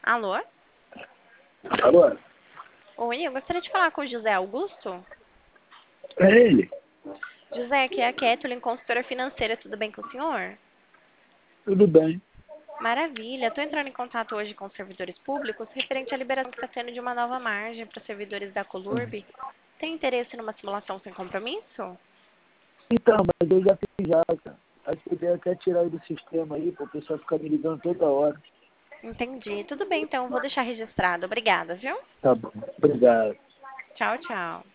Alô? Alô? Oi, eu gostaria de falar com o José Augusto. É ele? José, aqui é a Kathleen, consultora financeira, tudo bem com o senhor? Tudo bem. Maravilha, estou entrando em contato hoje com os servidores públicos referente à liberação que está tendo de uma nova margem para os servidores da Colurb. Tem interesse numa simulação sem compromisso? Então, mas eu já fiz já, cara. Acho que eu devo até tirar ele do sistema aí, para o pessoal ficar me ligando toda hora. Entendi. Tudo bem, então, vou deixar registrado. Obrigada, viu? Tá bom. Obrigado. Tchau, tchau.